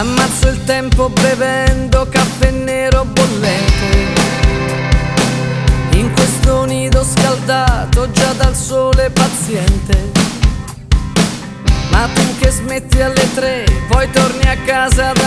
Ammazzo il tempo bevendo caffè nero bollente, in questo nido scaldato già dal sole paziente. Ma tu che smetti alle 3, poi torni a casa